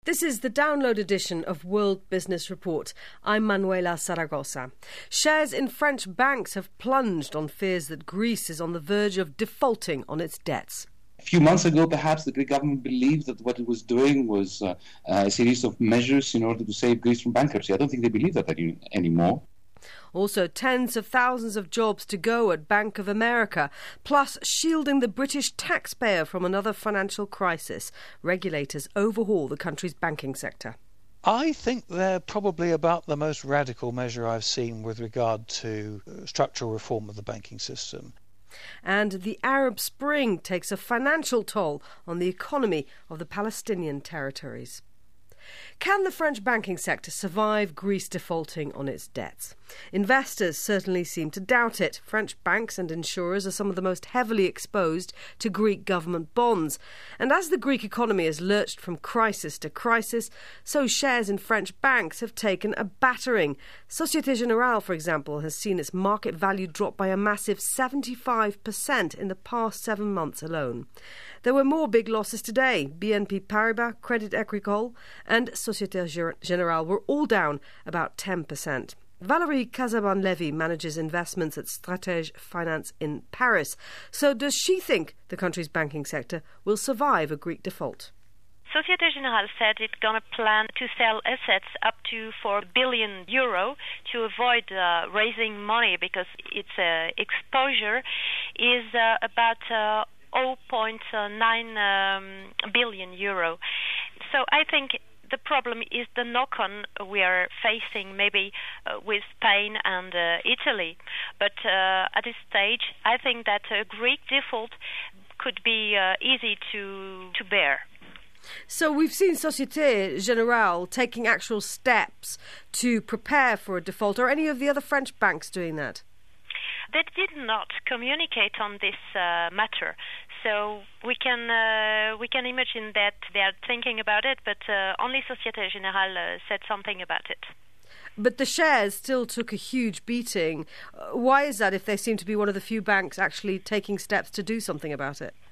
This is the download edition of World Business Report. I'm Manuela Zaragoza. Shares in French banks have plunged on fears that Greece is on the verge of defaulting on its debts. A few months ago, perhaps, the Greek government believed that what it was doing was a series of measures in order to save Greece from bankruptcy. I don't think they believe that anymore. Also, tens of thousands of jobs to go at Bank of America, plus shielding the British taxpayer from another financial crisis. Regulators overhaul the country's banking sector. I think they're probably about the most radical measure I've seen with regard to structural reform of the banking system. And the Arab Spring takes a financial toll on the economy of the Palestinian territories. Can the French banking sector survive Greece defaulting on its debts? Investors certainly seem to doubt it. French banks and insurers are some of the most heavily exposed to Greek government bonds. And as the Greek economy has lurched from crisis to crisis, so shares in French banks have taken a battering. Société Générale, for example, has seen its market value drop by a massive 75% in the past 7 months alone. There were more big losses today. BNP Paribas, Crédit Agricole and Société Générale were all down about 10%. Valérie Casaban-Levy manages investments at Stratège Finance in Paris. So does she think the country's banking sector will survive a Greek default? Société Générale said it's going to plan to sell assets up to €4 billion to avoid raising money because its exposure is about €0.9 billion. So I think the problem is the knock-on we are facing maybe with Spain and Italy. But at this stage, I think that a Greek default could be easy to bear. So we've seen Société Générale taking actual steps to prepare for a default. Are any of the other French banks doing that? They did not communicate on this matter, so we can imagine that they are thinking about it, but only Société Générale said something about it. But the shares still took a huge beating. Why is that if they seem to be one of the few banks actually taking steps to do something about it?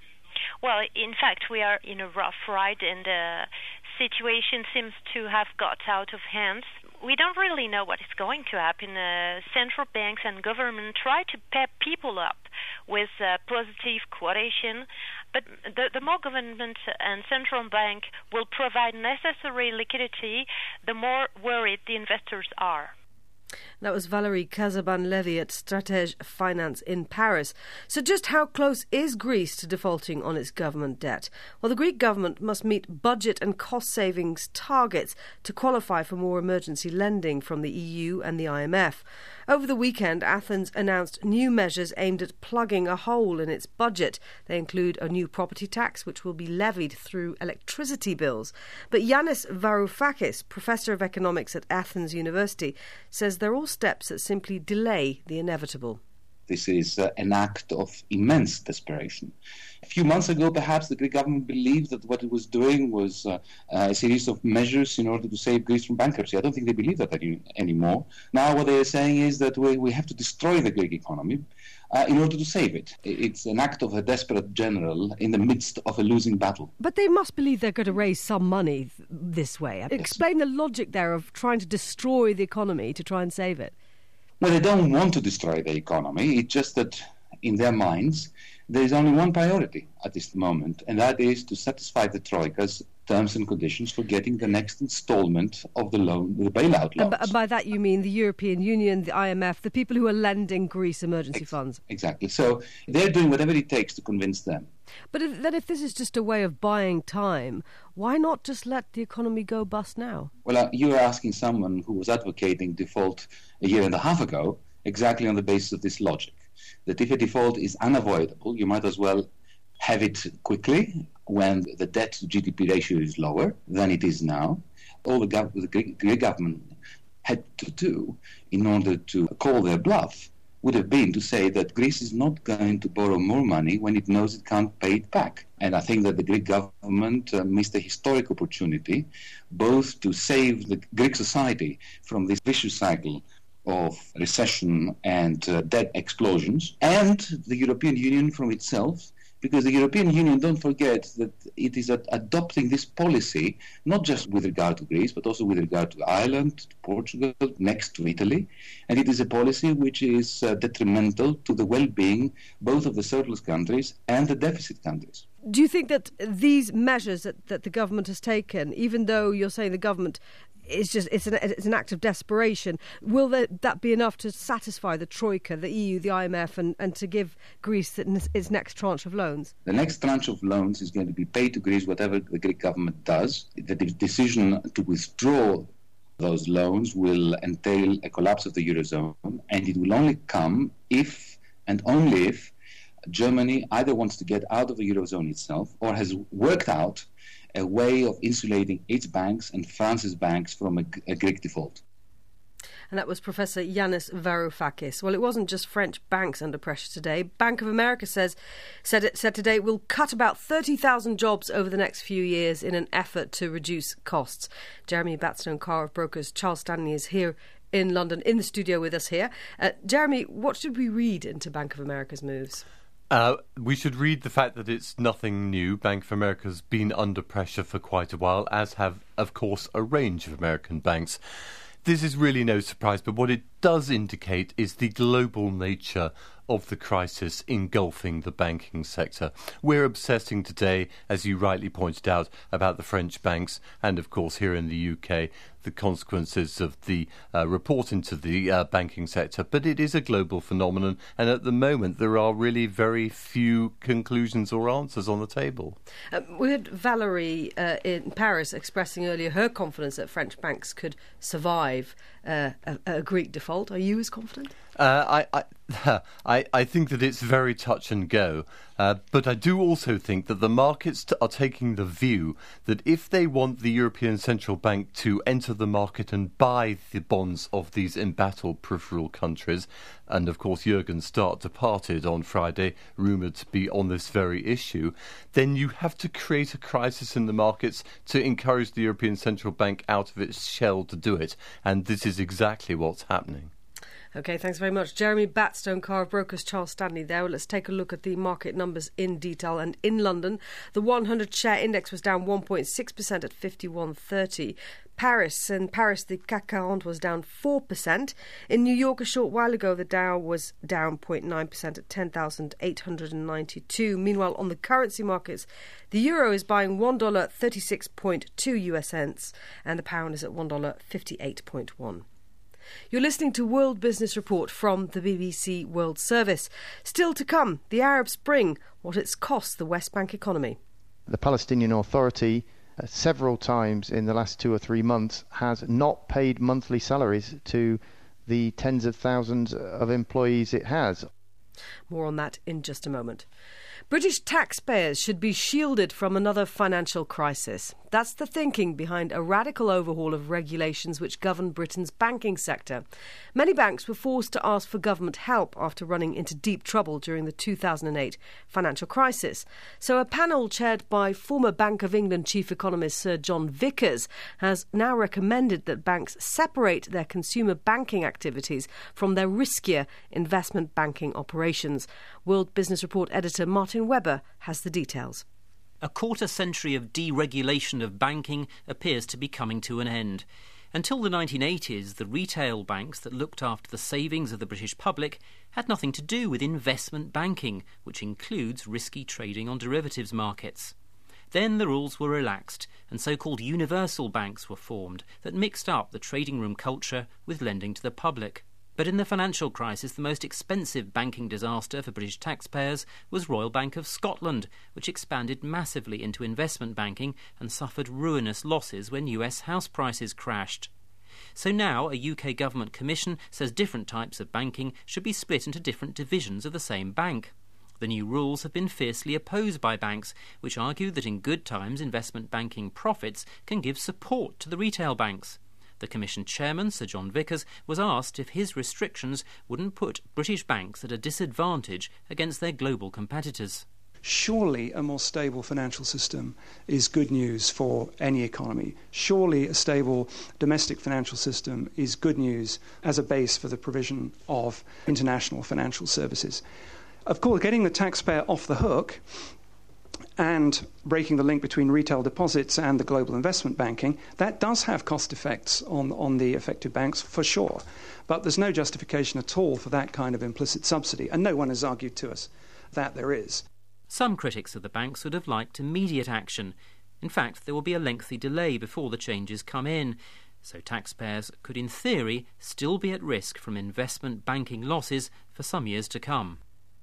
Well, in fact, we are in a rough ride and the situation seems to have got out of hand. We don't really know what is going to happen. Central banks and government try to pep people up with positive quotation, but the more government and central bank will provide necessary liquidity, the more worried the investors are. That was Valérie Casaban-Levy at Stratège Finance in Paris. So just how close is Greece to defaulting on its government debt? Well, the Greek government must meet budget and cost savings targets to qualify for more emergency lending from the EU and the IMF. Over the weekend, Athens announced new measures aimed at plugging a hole in its budget. They include a new property tax, which will be levied through electricity bills. But Yanis Varoufakis, professor of economics at Athens University, says they're all steps that simply delay the inevitable. This is an act of immense desperation. A few months ago, perhaps, the Greek government believed that what it was doing was a series of measures in order to save Greece from bankruptcy. I don't think they believe that anymore. Now what they are saying is that we have to destroy the Greek economy in order to save it. It's an act of a desperate general in the midst of a losing battle. But they must believe they're going to raise some money this way. Yes. Explain the logic there of trying to destroy the economy to try and save it. Well, they don't want to destroy the economy. It's just that in their minds, there is only one priority at this moment, and that is to satisfy the Troika's terms and conditions for getting the next installment of the loan, the bailout loans. And by that you mean the European Union, the IMF, the people who are lending Greece emergency funds. Exactly. So they're doing whatever it takes to convince them. But if this is just a way of buying time, why not just let the economy go bust now? Well, you are asking someone who was advocating default a year and a half ago exactly on the basis of this logic, that if a default is unavoidable, you might as well have it quickly when the debt to GDP ratio is lower than it is now. All the Greek government had to do in order to call their bluff would have been to say that Greece is not going to borrow more money when it knows it can't pay it back. And I think that the Greek government missed a historic opportunity both to save the Greek society from this vicious cycle of recession and debt explosions, and the European Union from itself because the European Union, don't forget that it is adopting this policy not just with regard to Greece, but also with regard to Ireland, to Portugal, next to Italy. And it is a policy which is detrimental to the well-being both of the surplus countries and the deficit countries. Do you think that these measures that the government has taken, even though you're saying the government it's an act of desperation, will that be enough to satisfy the Troika, the EU, the IMF, and to give Greece its next tranche of loans? The next tranche of loans is going to be paid to Greece, whatever the Greek government does. The decision to withdraw those loans will entail a collapse of the Eurozone, and it will only come if and only if Germany either wants to get out of the Eurozone itself or has worked out a way of insulating its banks and France's banks from a Greek default. And that was Professor Yanis Varoufakis. Well, it wasn't just French banks under pressure today. Bank of America said today it will cut about 30,000 jobs over the next few years in an effort to reduce costs. Jeremy Batstone-Carr of Brokers Charles Stanley is here in London, in the studio with us here. Jeremy, what should we read into Bank of America's moves? We should read the fact that it's nothing new. Bank of America's been under pressure for quite a while, as have, of course, a range of American banks. This is really no surprise, but what it does indicate is the global nature of the crisis engulfing the banking sector. We're obsessing today, as you rightly pointed out, about the French banks and, of course, here in the UK, the consequences of the report into the banking sector. But it is a global phenomenon, and at the moment there are really very few conclusions or answers on the table. We had Valerie in Paris expressing earlier her confidence that French banks could survive a Greek default. Are you as confident? I think that it's very touch and go, but I do also think that the markets are taking the view that if they want the European Central Bank to enter the market and buy the bonds of these embattled peripheral countries, and of course Jürgen Stark departed on Friday, rumoured to be on this very issue, then you have to create a crisis in the markets to encourage the European Central Bank out of its shell to do it, and this is exactly what's happening. OK, thanks very much. Jeremy Batstone-Carr of Brokers Charles Stanley there. Well, let's take a look at the market numbers in detail. And in London, the 100 share index was down 1.6% at 51.30. In Paris, the CAC 40 was down 4%. In New York, a short while ago, the Dow was down 0.9% at 10,892. Meanwhile, on the currency markets, the euro is buying $1.36.2 US cents, and the pound is at $1.58.1. You're listening to World Business Report from the BBC World Service. Still to come, the Arab Spring, what it's cost the West Bank economy. The Palestinian Authority several times in the last 2 or 3 months has not paid monthly salaries to the tens of thousands of employees it has. More on that in just a moment. British taxpayers should be shielded from another financial crisis. That's the thinking behind a radical overhaul of regulations which govern Britain's banking sector. Many banks were forced to ask for government help after running into deep trouble during the 2008 financial crisis. So a panel chaired by former Bank of England chief economist Sir John Vickers has now recommended that banks separate their consumer banking activities from their riskier investment banking operations. World Business Report editor Martin Webber has the details. A quarter-century of deregulation of banking appears to be coming to an end. Until the 1980s, the retail banks that looked after the savings of the British public had nothing to do with investment banking, which includes risky trading on derivatives markets. Then the rules were relaxed, and so-called universal banks were formed that mixed up the trading room culture with lending to the public. But in the financial crisis, the most expensive banking disaster for British taxpayers was Royal Bank of Scotland, which expanded massively into investment banking and suffered ruinous losses when US house prices crashed. So now a UK government commission says different types of banking should be split into different divisions of the same bank. The new rules have been fiercely opposed by banks, which argue that in good times investment banking profits can give support to the retail banks. The Commission chairman, Sir John Vickers, was asked if his restrictions wouldn't put British banks at a disadvantage against their global competitors. Surely a more stable financial system is good news for any economy. Surely a stable domestic financial system is good news as a base for the provision of international financial services. Of course, getting the taxpayer off the hook and breaking the link between retail deposits and the global investment banking, that does have cost effects on the affected banks for sure. But there's no justification at all for that kind of implicit subsidy, and no one has argued to us that there is. Some critics of the banks would have liked immediate action. In fact, there will be a lengthy delay before the changes come in, so taxpayers could in theory still be at risk from investment banking losses for some years to come.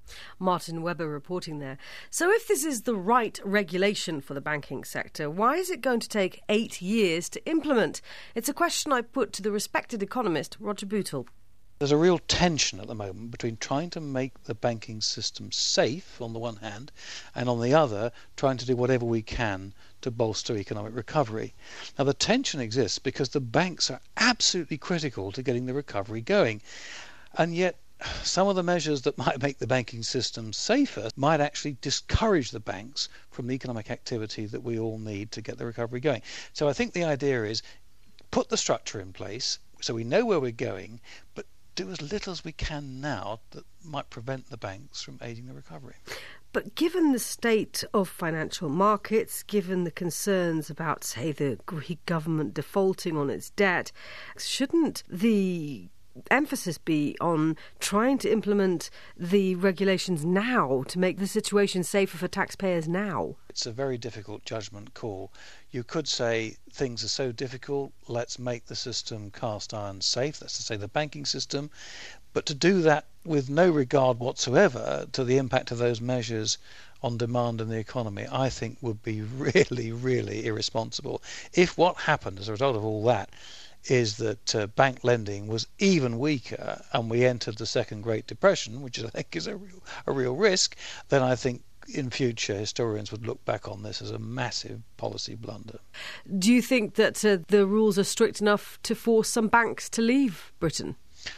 Martin Webber reporting there. So if this is the right regulation for the banking sector, why is it going to take 8 years to implement? It's a question I put to the respected economist Roger Bootle. There's a real tension at the moment between trying to make the banking system safe on the one hand, and on the other trying to do whatever we can to bolster economic recovery. Now the tension exists because the banks are absolutely critical to getting the recovery going, and yet some of the measures that might make the banking system safer might actually discourage the banks from the economic activity that we all need to get the recovery going. So I think the idea is put the structure in place so we know where we're going, but do as little as we can now that might prevent the banks from aiding the recovery. But given the state of financial markets, given the concerns about, say, the Greek government defaulting on its debt, shouldn't the emphasis be on trying to implement the regulations now to make the situation safer for taxpayers now? It's a very difficult judgment call. You could say things are so difficult, let's make the system cast iron safe, that's to say the banking system, but to do that with no regard whatsoever to the impact of those measures on demand in the economy, I think would be really, really irresponsible. If what happened as a result of all that is that bank lending was even weaker and we entered the second Great Depression, which I think is a real risk, then I think in future historians would look back on this as a massive policy blunder. Do you think that the rules are strict enough to force some banks to leave Britain?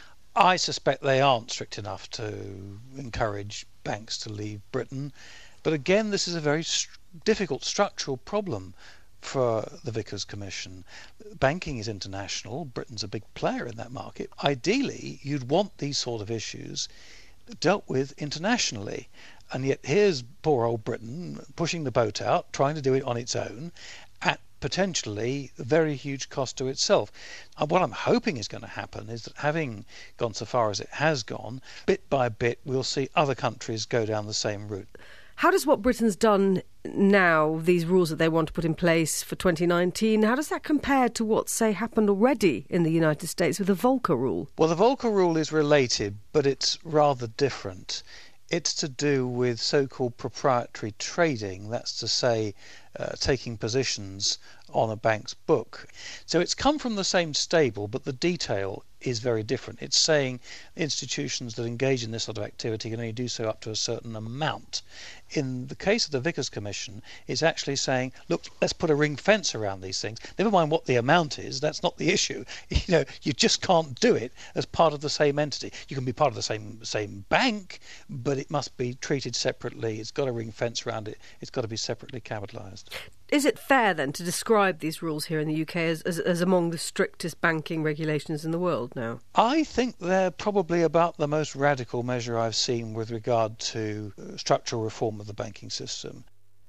I suspect they aren't strict enough to encourage banks to leave Britain. But again, this is a very difficult structural problem for the Vickers Commission. Banking is international. Britain's a big player in that market. Ideally, you'd want these sort of issues dealt with internationally. And yet here's poor old Britain pushing the boat out, trying to do it on its own, at potentially a very huge cost to itself. And what I'm hoping is going to happen is that having gone so far as it has gone, bit by bit we'll see other countries go down the same route. How does what Britain's done now, these rules that they want to put in place for 2019, how does that compare to what, say, happened already in the United States with the Volcker rule? Well, the Volcker rule is related, but it's rather different. It's to do with so-called proprietary trading, that's to say, taking positions on a bank's book. So it's come from the same stable, but the detail is very different. It's saying institutions that engage in this sort of activity can only do so up to a certain amount. In the case of the Vickers Commission, it's actually saying, look, let's put a ring fence around these things. Never mind what the amount is, that's not the issue. You just can't do it as part of the same entity. You can be part of the same bank, but it must be treated separately. It's got a ring fence around it. It's got to be separately capitalised. Is it fair then to describe these rules here in the UK as among the strictest banking regulations in the world now? I think they're probably about the most radical measure I've seen with regard to structural reform of the banking system.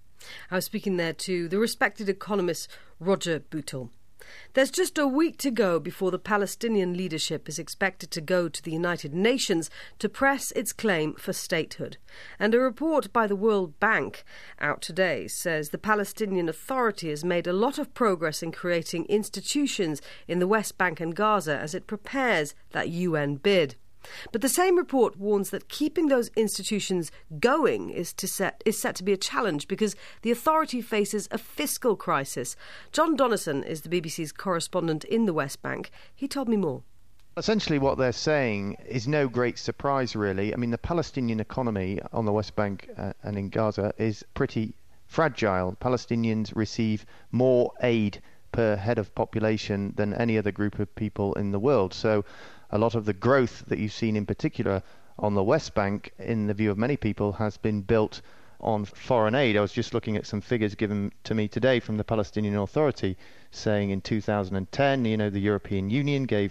I was speaking there to the respected economist Roger Bootle. There's just a week to go before the Palestinian leadership is expected to go to the United Nations to press its claim for statehood. And a report by the World Bank out today says the Palestinian Authority has made a lot of progress in creating institutions in the West Bank and Gaza as it prepares that UN bid. But the same report warns that keeping those institutions going is set to be a challenge because the authority faces a fiscal crisis. John Donnison is the BBC's correspondent in the West Bank. He told me more. Essentially what they're saying is no great surprise, really. I mean, the Palestinian economy on the West Bank and in Gaza is pretty fragile. Palestinians receive more aid per head of population than any other group of people in the world. So a lot of the growth that you've seen in particular on the West Bank, in the view of many people, has been built on foreign aid. I was just looking at some figures given to me today from the Palestinian Authority saying in 2010, the European Union gave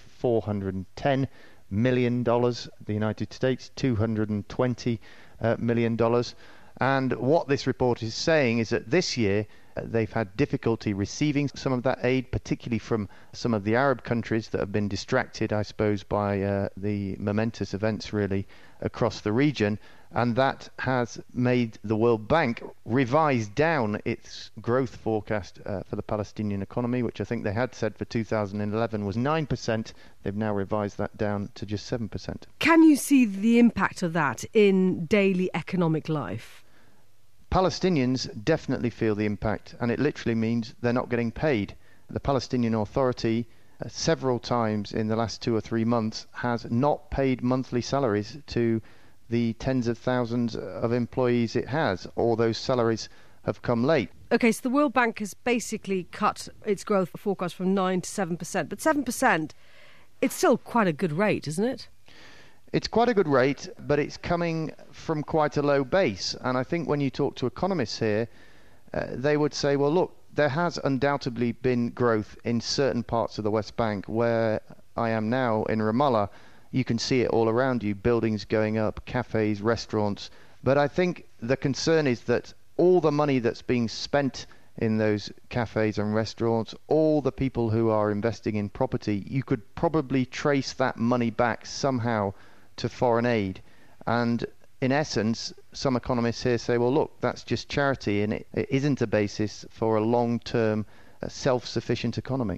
$410 million, the United States $220 million. And what this report is saying is that this year they've had difficulty receiving some of that aid, particularly from some of the Arab countries that have been distracted, I suppose, by the momentous events really across the region. And that has made the World Bank revise down its growth forecast for the Palestinian economy, which I think they had said for 2011 was 9%. They've now revised that down to just 7%. Can you see the impact of that in daily economic life? Palestinians definitely feel the impact, and it literally means they're not getting paid. The Palestinian Authority several times in the last 2 or 3 months has not paid monthly salaries to the tens of thousands of employees it has. All those salaries have come late. OK, so the World Bank has basically cut its growth forecast from 9 to 7%. But 7%, it's still quite a good rate, isn't it? It's quite a good rate, but it's coming from quite a low base. And I think when you talk to economists here, they would say, well, look, there has undoubtedly been growth in certain parts of the West Bank. Where I am now in Ramallah, you can see it all around you, buildings going up, cafes, restaurants. But I think the concern is that all the money that's being spent in those cafes and restaurants, all the people who are investing in property, you could probably trace that money back somehow to foreign aid. And in essence, some economists here say, well, look, that's just charity, and it isn't a basis for a long-term self-sufficient economy.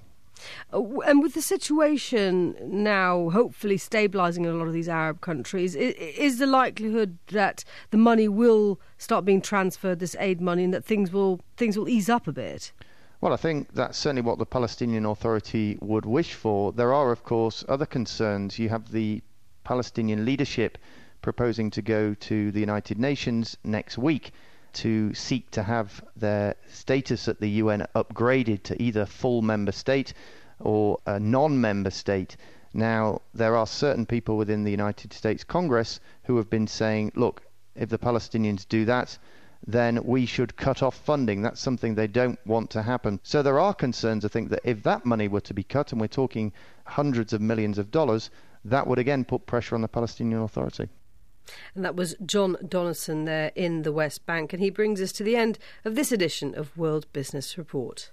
And with the situation now hopefully stabilising in a lot of these Arab countries, is the likelihood that the money will start being transferred, this aid money, and that things will ease up a bit? Well, I think that's certainly what the Palestinian Authority would wish for. There are, of course, other concerns. You have the Palestinian leadership proposing to go to the United Nations next week to seek to have their status at the UN upgraded to either full member state or a non-member state. Now, there are certain people within the United States Congress who have been saying, look, if the Palestinians do that, then we should cut off funding. That's something they don't want to happen. So there are concerns, I think, that if that money were to be cut, and we're talking hundreds of millions of dollars, that would again put pressure on the Palestinian Authority. And that was John Donaldson there in the West Bank. And he brings us to the end of this edition of World Business Report.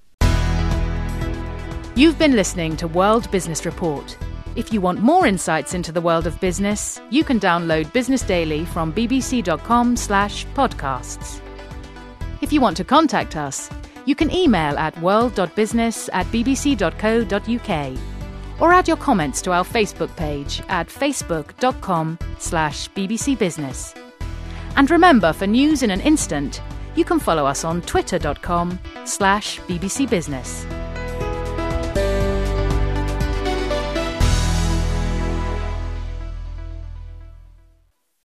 You've been listening to World Business Report. If you want more insights into the world of business, you can download Business Daily from bbc.com/podcasts. If you want to contact us, you can email at world.business@bbc.co.uk or add your comments to our Facebook page at facebook.com/BBC Business. And remember, for news in an instant, you can follow us on twitter.com/BBC Business.